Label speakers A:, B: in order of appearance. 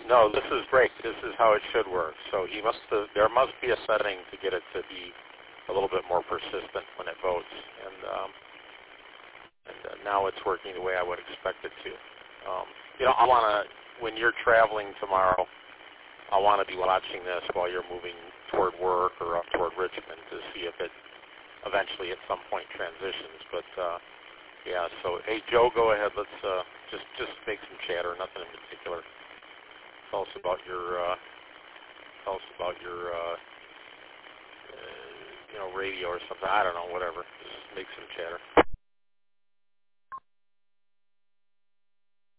A: No, this is great. This is how it should work. So there must be a setting to get it to be a little bit more persistent when it votes, and now it's working the way I would expect it to. I want to, when you're traveling tomorrow, I want to be watching this while you're moving toward work or up toward Richmond to see if it eventually at some point transitions. But yeah, so hey Joe, go ahead. Let's just make some chatter. Nothing in particular. Tell us about your radio or something. I don't know, whatever. Just make some chatter.